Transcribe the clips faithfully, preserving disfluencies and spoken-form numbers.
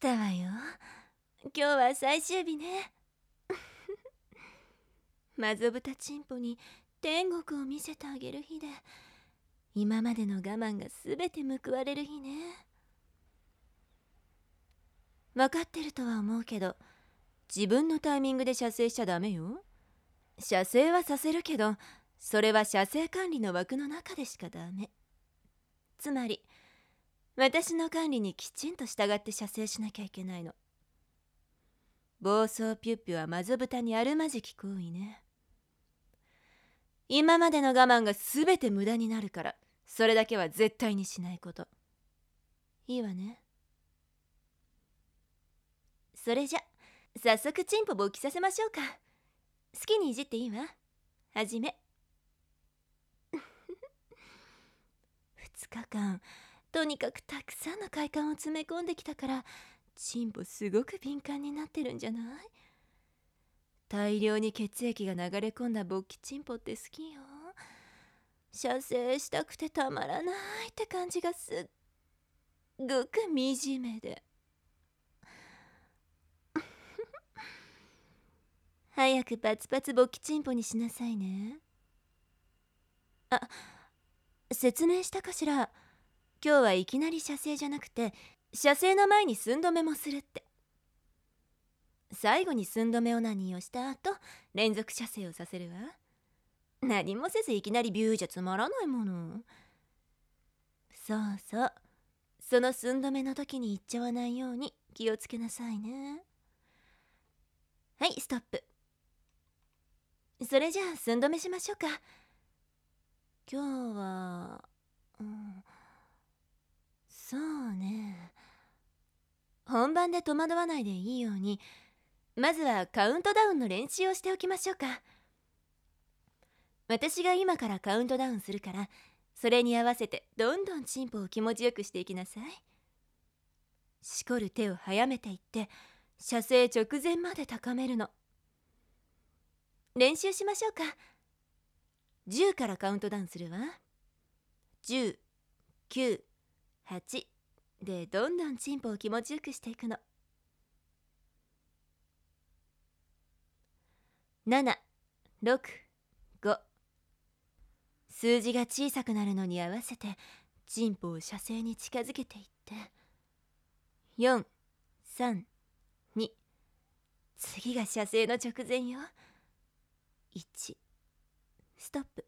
たわよ。今日は最終日ね。マゾブタチンポに天国を見せてあげる日で、今までの我慢がすべて報われる日ね。分かってるとは思うけど、自分のタイミングで射精しちゃダメよ。射精はさせるけど、それは射精管理の枠の中でしかダメ。つまり私の管理にきちんと従って射精しなきゃいけないの。暴走ピュッピュはマゾブタにあるまじき行為ね。今までの我慢がすべて無駄になるから、それだけは絶対にしないこと。いいわね。それじゃ早速チンポ勃起させましょうか。好きにいじっていいわ。はじめ。ふつかかんとにかくたくさんの快感を詰め込んできたから、チンポすごく敏感になってるんじゃない？大量に血液が流れ込んだ勃起チンポって好きよ。射精したくてたまらないって感じがすっごく惨めで。早くパツパツ勃起チンポにしなさいね。あ、説明したかしら。今日はいきなり射精じゃなくて、射精の前に寸止めもするって。最後に寸止めオナニーをした後、連続射精をさせるわ。何もせずいきなりビューじゃつまらないもの。そうそう、その寸止めの時に言っちゃわないように気をつけなさいね。はい、ストップ。それじゃあ寸止めしましょうか。今日は、うん、そうね、本番で戸惑わないでいいように、まずはカウントダウンの練習をしておきましょうか。私が今からカウントダウンするから、それに合わせてどんどんチンポを気持ちよくしていきなさい。しこる手を早めていって、射精直前まで高めるの。練習しましょうか。じゅうからカウントダウンするわ。じゅう、きゅう、はちでどんどんチンポを気持ちよくしていくの。なな、ろく、ご。数字が小さくなるのに合わせてチンポを射精に近づけていって、よん、さん、に。次が射精の直前よ。いち、ストップ。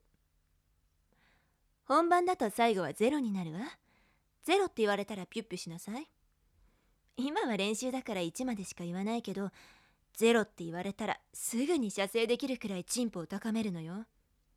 本番だと最後はゼロになるわ。ゼロって言われたらピュッピュしなさい。今は練習だからいちまでしか言わないけど、ゼロって言われたらすぐに射精できるくらいチンポを高めるのよ。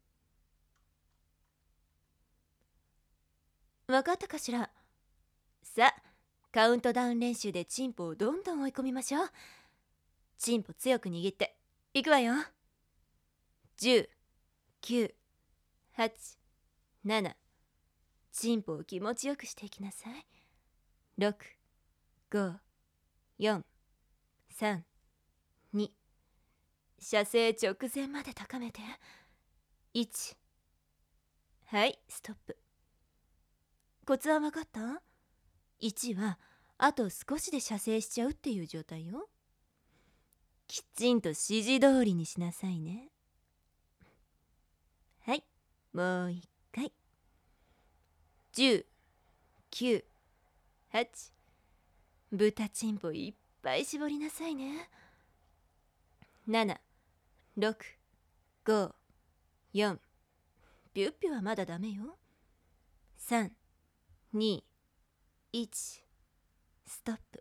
わかったかしら。さあ、カウントダウン練習でチンポをどんどん追い込みましょう。チンポ強く握っていくわよ。じゅう、きゅう、はち、なな。チンポを気持ちよくしていきなさい。ろく、ご、よん、さん、に。射精直前まで高めて。いち。はい、ストップ。コツは分かった？ いち はあと少しで射精しちゃうっていう状態よ。きちんと指示通りにしなさいね。はい、もう一回。じゅう、きゅう、はち。豚チンポいっぱい絞りなさいね。なな、ろく、ご、よん。ピュッピュはまだダメよ。さん、に、いち。ストップ。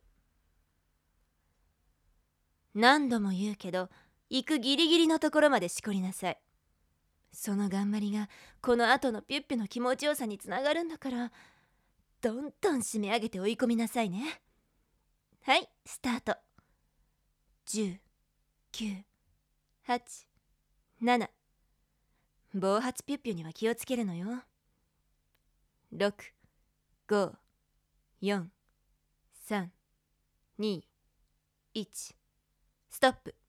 何度も言うけど、行くギリギリのところまでしこりなさい。その頑張りがこの後のピュッピュの気持ちよさにつながるんだから、どんどん締め上げて追い込みなさいね。はい、スタート。じゅう、きゅう、はち、なな。暴発ピュッピュには気をつけるのよ。ろく、ご、よん、さん、に、いち。ストップ。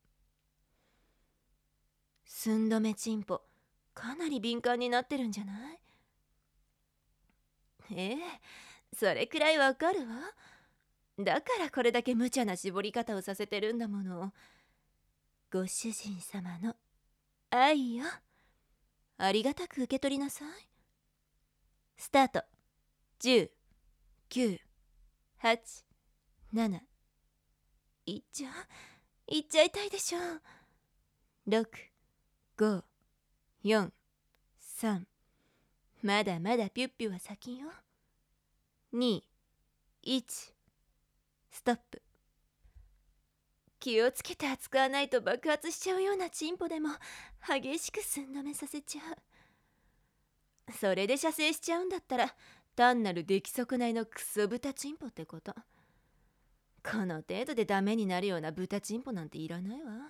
寸止めチンポかなり敏感になってるんじゃない？ええ、それくらいわかるわ。 だからこれだけ無茶な絞り方をさせてるんだもの。ご主人様の愛よ。ありがたく受け取りなさい。スタート。じゅう、きゅう、はち、なな。いっちゃいっちゃいたいでしょ。ろく、ご、よん、さん。まだまだピュッピュは先よ。に、いち。ストップ。気をつけて扱わないと爆発しちゃうようなチンポでも激しく寸止めさせちゃう。それで射精しちゃうんだったら単なる出来損ないのクソ豚チンポってこと。この程度でダメになるような豚チンポなんていらないわ。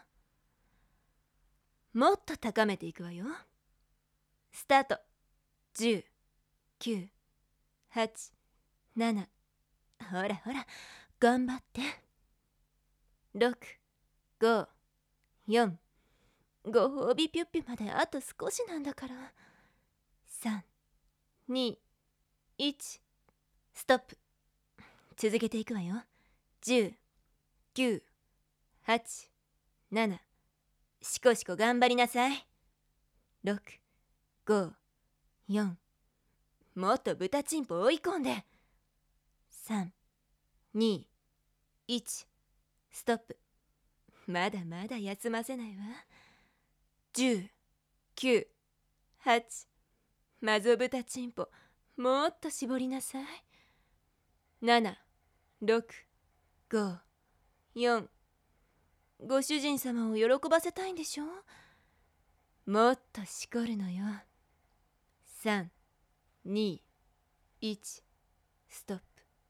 もっと高めていくわよ。スタート。じゅう、きゅう、はち、なな。ほらほら頑張って。ろく、ご、よん。ご褒美ピュッピュまであと少しなんだから。さん、に、いち。ストップ。続けていくわよ。じゅう、きゅう、はち、なな。しこしこ頑張りなさい。ろく、ご、よん。もっと豚チンポ追い込んで。さん、に、いち。ストップ。まだまだ休ませないわ。じゅう、きゅう、はち。マゾ豚チンポもっと絞りなさい。なな、ろく、ご、よん。ご主人様を喜ばせたいんでしょ。もっとしこるのよ。さん、に、いち。ストップ。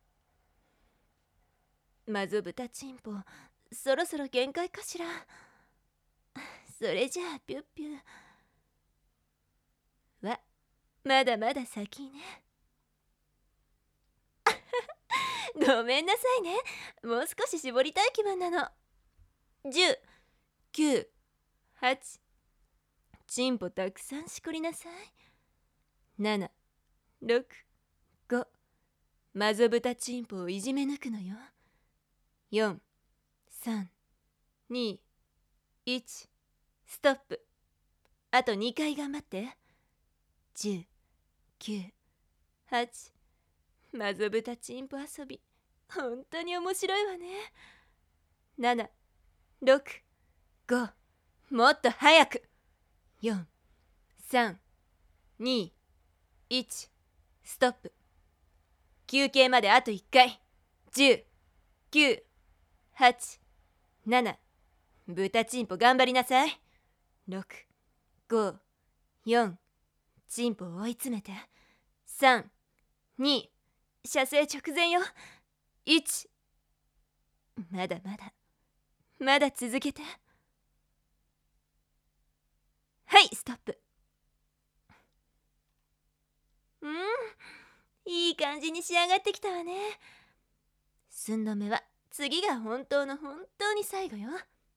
マゾ豚チンポそろそろ限界かしら。それじゃあピュッピュはまだまだ先ね。ごめんなさいね。もう少し絞りたい気分なの。じゅう、きゅう、はち。チンポたくさんしこりなさい。なな、ろく、ご。マゾ豚チンポをいじめ抜くのよ。よん、さん、に、いち。ストップ。あとにかい頑張って。じゅう、きゅう、はち。マゾ豚チンポ遊び本当に面白いわね。なな、ろく、ご。もっと早く。よん、さん、に、いち。ストップ。休憩まであといっかい。じゅう、きゅう、はち、なな。豚チンポ頑張りなさい。ろく、ご、よん。チンポを追い詰めて。さん、に。射精直前よ。いち。まだまだまだ続けて。はい、ストップ。うん、いい感じに仕上がってきたわね。寸止めは次が本当の本当に最後よ。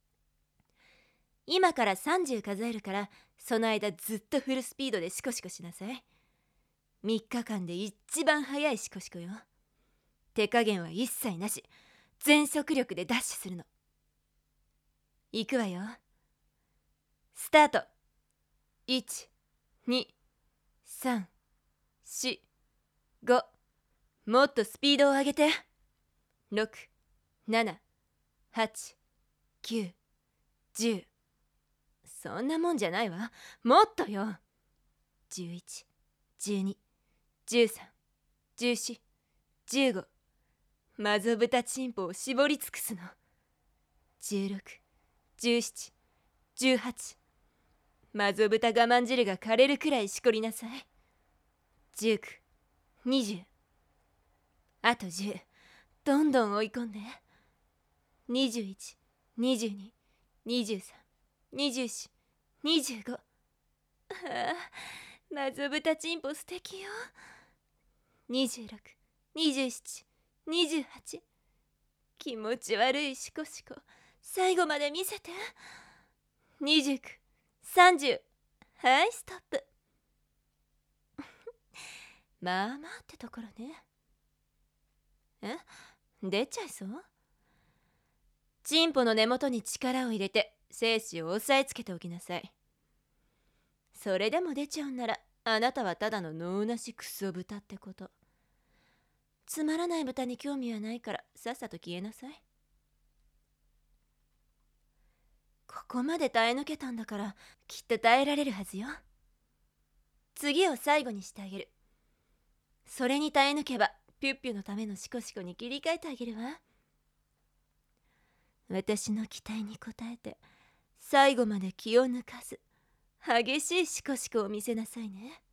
今からさんじゅう数えるから、その間ずっとフルスピードでシコシコしなさい。みっかかんで一番速いシコシコよ。手加減は一切なし。全速力でダッシュするの。いくわよ。スタート。いち、に、さん、し、ご。もっとスピードを上げて。ろく、なな、はち、きゅう、じゅう。そんなもんじゃないわ。もっとよ。じゅういち、じゅうに、じゅうさん、じゅうよん、じゅうご。マゾ豚チンポを絞り尽くすの。じゅうろく、じゅうなな、じゅうはち。マゾ豚我慢汁が枯れるくらいしこりなさい。じゅうきゅう、にじゅう。あとじゅう。どんどん追い込んで。にじゅういち、にじゅうに、にじゅうさん、にじゅうよん、にじゅうご。ああ、マゾ豚チンポ素敵よ。にじゅうろく、にじゅうなな、にじゅうはち。気持ち悪いシコシコ最後まで見せて。にじゅうきゅう、さんじゅう。はい、ストップ。まあまあってところね。え、 出ちゃいそう？チンポの根元に力を入れて精子を押さえつけておきなさい。それでも出ちゃうんなら、あなたはただの脳なしクソ豚ってこと。つまらない豚に興味はないから、さっさと消えなさい。ここまで耐え抜けたんだから、きっと耐えられるはずよ。次を最後にしてあげる。それに耐え抜けば、ピュッピュのためのシコシコに切り替えてあげるわ。私の期待に応えて、最後まで気を抜かず、激しいシコシコを見せなさいね。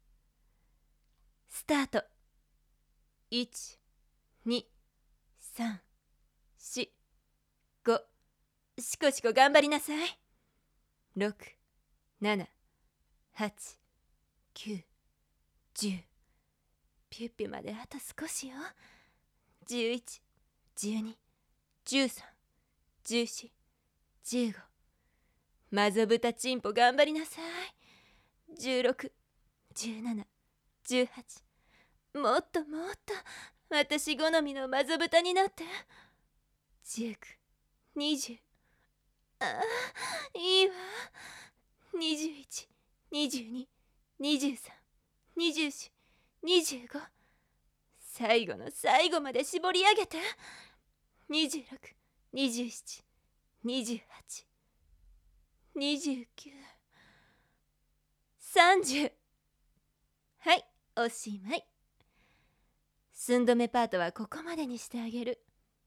スタート。いち、に、さん、し、ご。シコシコ頑張りなさい。ろく、なな、はち、きゅう、じゅう。ピュッピュまであと少しよ。じゅういち、じゅうに、じゅうさん、じゅうよん、じゅうご。マゾブタチンポ頑張りなさい。じゅうろく、じゅうなな、じゅうはち。もっともっと私好みのマゾブタになって。じゅうく、にじゅう。ああ、いいわ。にじゅういち、にじゅうに、にじゅうさん、にじゅうよん、にじゅうご。最後の最後まで絞り上げて。にじゅうろく、にじゅうなな、にじゅうはち、にじゅうきゅう、さんじゅう。はい、おしまい。寸止めパートはここまでにしてあげる。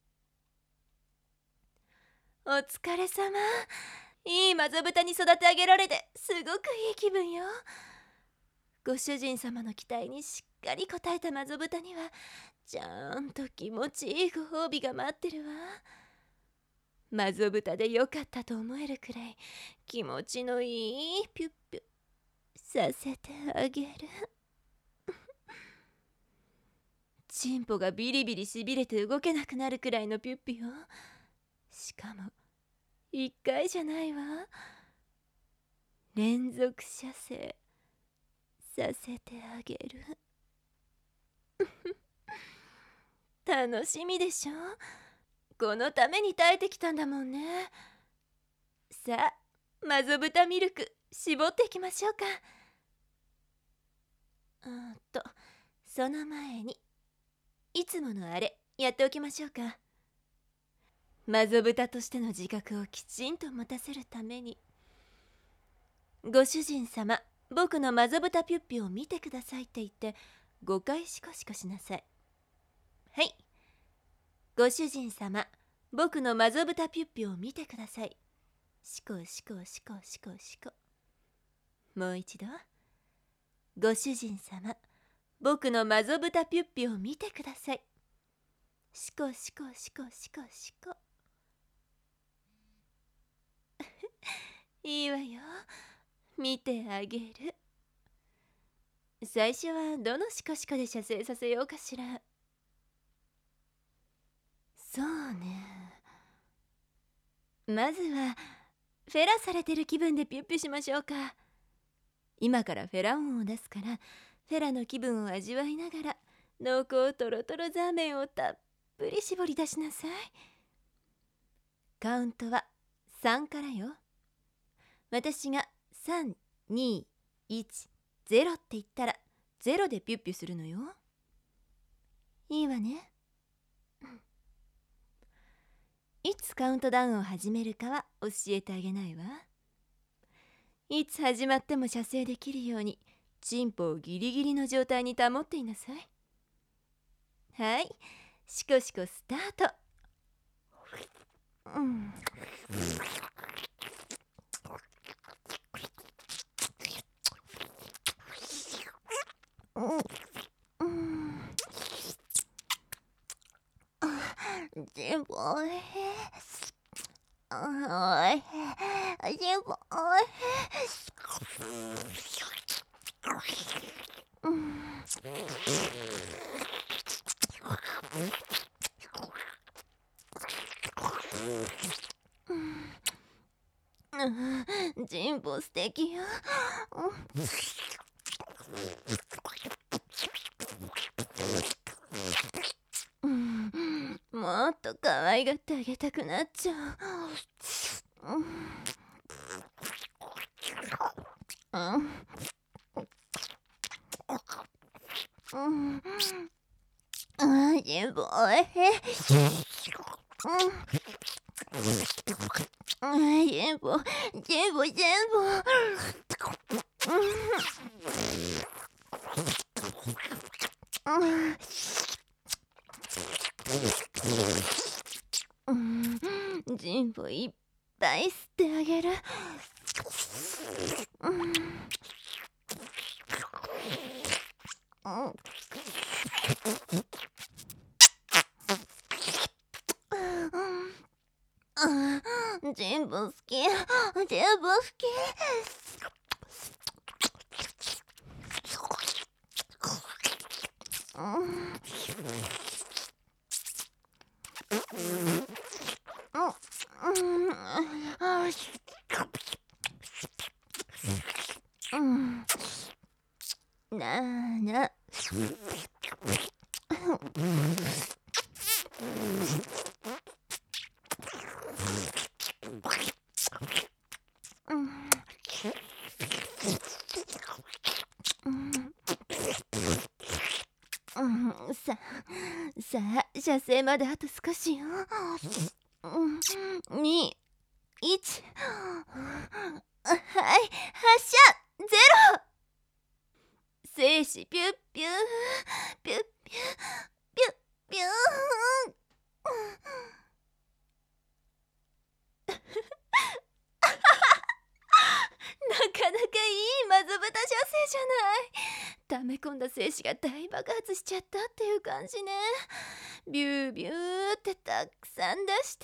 お疲れ様。いいマゾブタに育て上げられてすごくいい気分よ。ご主人様の期待にしっかり応えたマゾブタにはちゃんと気持ちいいご褒美が待ってるわ。マゾブタでよかったと思えるくらい気持ちのいいピュッピュさせてあげる。チンポがビリビリしびれて動けなくなるくらいのピュッピュを。しかも一回じゃないわ。連続射精させてあげる。楽しみでしょ。このために耐えてきたんだもんね。さあ、マゾブタミルク絞っていきましょうか。うんとその前にいつものあれやっておきましょうか。マゾブタとしての自覚をきちんと持たせるために。ご主人様、僕のマゾブタピュッピュを見てくださいって言ってごかいシコシコしなさい。はい。ご主人様、僕のマゾブタピュッピュを見てください。シコシコシコシコシコ。もう一度。ご主人様、僕のマゾブタピュッピュを見てください。シコシコシコシコシコ。いいわよ。見てあげる。最初はどのシコシコで射精させようかしら。そうね。まずはフェラされてる気分でピュッピュしましょうか。今からフェラ音を出すからフェラの気分を味わいながら濃厚トロトロザーメンをたっぷり絞り出しなさい。カウントはさんからよ。私がさん、に、いち、ゼロって言ったらゼロでピュッピュするのよ。いいわね。いつカウントダウンを始めるかは教えてあげないわ。いつ始まっても射精できるようにチンポをギリギリの状態に保っていなさい。はい、シコシコスタート。うん。うん。全部おいしい。おいしい。全部おいしい。うん。うん、ジンボ素敵よ。うん、も可愛がってあげたくなっちゃう。うんうんうんあー、全部おいしい。うん、全部、全部、全部。うん、全部いっぱい吸ってあげる。うんうんうん、全部好き、全部好き。うんうんなあなあうんうんささあ射精まであと少しよ。うんにいちはい発射ゼロ精子ピュッピューピュッピュッピュッピューなかなかいいまずぶた射精じゃない。溜め込んだ精子が大爆発しちゃったっていう感じね。ビュービューってたくさん出して。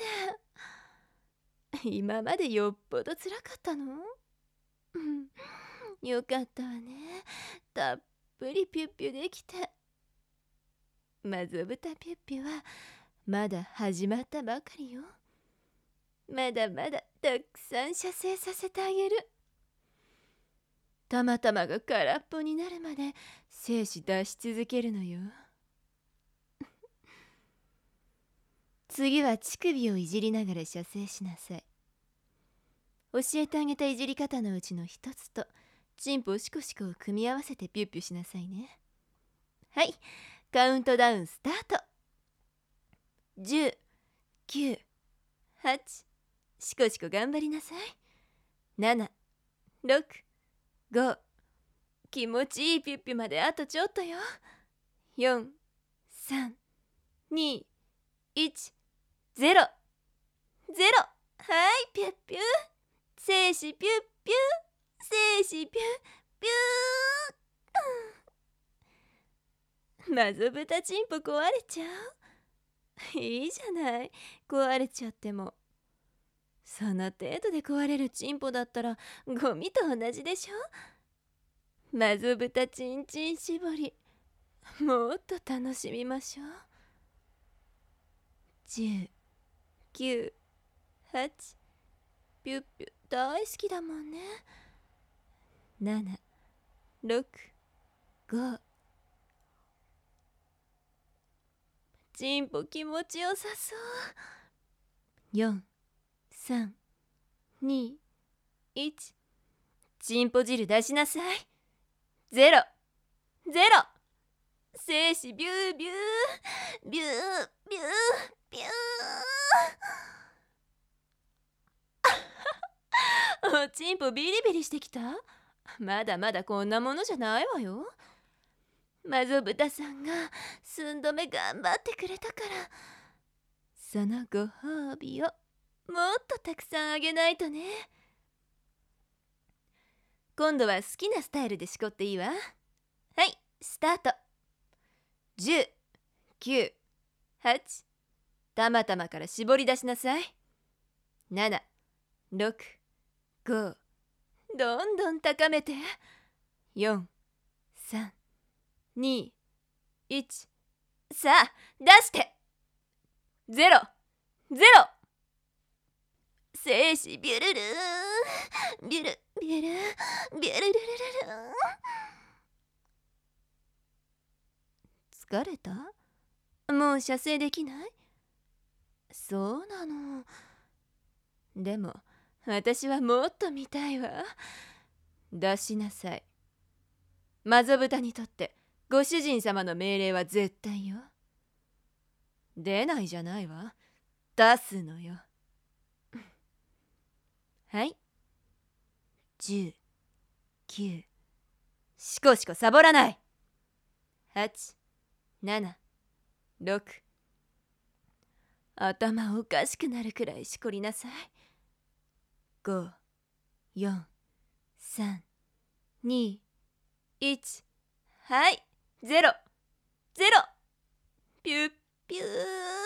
今までよっぽどつらかったの？うんよかったわね。たっぷりピュッピュできて。まずぶたピュッピュはまだ始まったばかりよ。まだまだたくさん射精させてあげる。たまたまが空っぽになるまで精子出し続けるのよ。次は乳首をいじりながら射精しなさい。教えてあげたいじり方のうちの一つとチンポシコシコを組み合わせてピュッピュしなさいね。はい、カウントダウンスタート。じゅう、きゅう、はち、シコシコ頑張りなさい。なな、ろく、ご、気持ちいいピュッピュまであとちょっとよ。よん、さん、に、いち、ゼロ、ゼロ。はいピュッピュ精子ピュッピュ精子ピュッピューまずぶたチンポ壊れちゃう。いいじゃない、壊れちゃっても。その程度で壊れるチンポだったらゴミと同じでしょ。まずぶたチンチン絞りもっと楽しみましょう。じゅう、きゅう、はち、ピュッピュ大好きだもんね。なな、ろく、ご。チンポ気持ちよさそう。よん、さん、に、いち。チンポ汁出しなさい。ゼロ、ゼロ。精子ビュービュービュービュービューおチンポビリビリしてきた？まだまだこんなものじゃないわよ。マゾブタさんが寸止め頑張ってくれたから、そのご褒美をもっとたくさんあげないとね。今度は好きなスタイルでしこっていいわ。はい、スタート。じゅう、きゅう、はち。たまたまから絞り出しなさい。なな、ろく、ご。どんどん高めて。よん、さん、に、いち。さあ、出して。ゼロ、ゼロ。精子ビュルルービュルビュルビュルルルル疲れた？もう射精できない？ そうなの。でも私はもっと見たいわ。出しなさい。マゾブタにとってご主人様の命令は絶対よ。出ないじゃないわ。出すのよ。はい。じゅう、きゅう、しこしこサボらない。はち、なな、ろく。頭おかしくなるくらいしこりなさい。ご、よん、さん、に、いち。はい、ゼロ、ゼロ。ピュッピュー。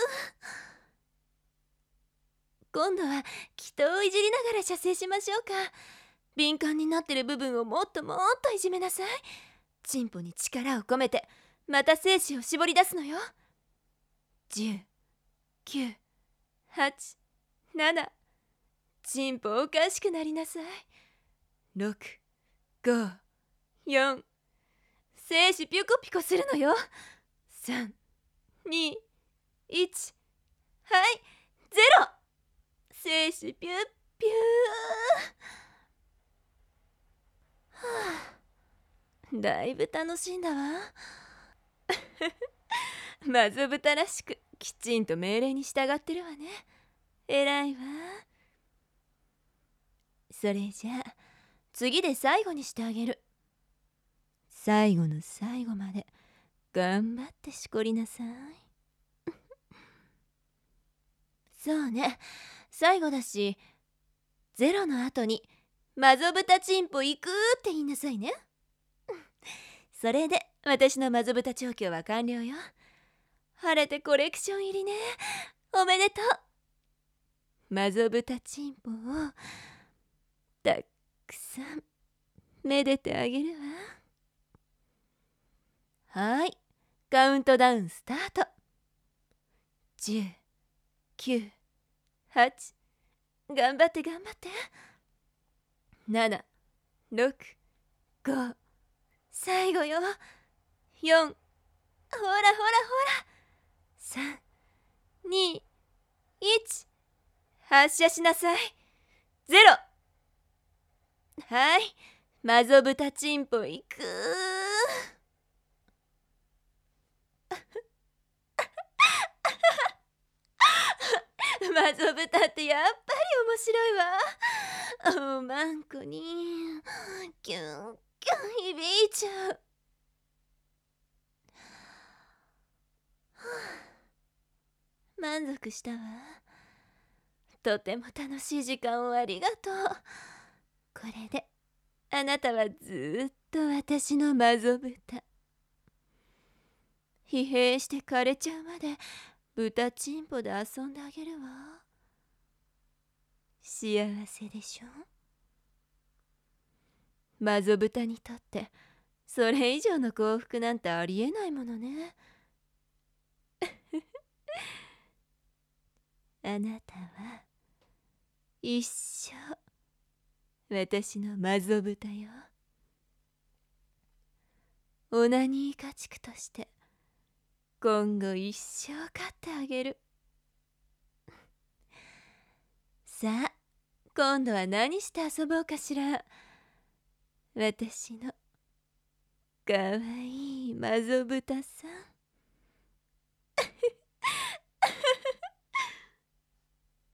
今度は人をいじりながら射精しましょうか。敏感になってる部分をもっともっといじめなさい。チンポに力を込めてまた精子を絞り出すのよ。じゅう、きゅう、はち、なな。チンポおかしくなりなさい。ろく、ご、よん。精子ピョコピコするのよ。さん、に、いち。はい、ゼロ。精子ピュッピュー。はあ、だいぶ楽しんだわ。マゾブタらしくきちんと命令に従ってるわね。偉いわ。それじゃあ次で最後にしてあげる。最後の最後まで頑張ってしこりなさい。そうね、最後だしゼロの後にマゾブタチンポ行くって言いなさいね。それで私のマゾブタ調教は完了よ。晴れてコレクション入りね。おめでとう。マゾブタチンポをたくさんめでてあげるわ。はい、カウントダウンスタート。じゅう、きゅう、はち。頑張って頑張って。なな、ろく、ご。最後よ。よん。ほらほらほら。さん、に、いち。発射しなさい。ゼロ。はい、マゾブタチンポ行く。マゾブタってやっぱり面白いわ。おまんこにキュンキュン響いちゃう。満足したわ。とても楽しい時間をありがとう。これであなたはずっと私のマゾブタ。疲弊して枯れちゃうまで豚チンポで遊んであげるわ。幸せでしょ。マゾブタにとってそれ以上の幸福なんてありえないものね。あなたは一生私のマゾブタよ。オナニー家畜として今後一生飼ってあげる。さあ今度は何して遊ぼうかしら。私のかわいいマゾブタさん。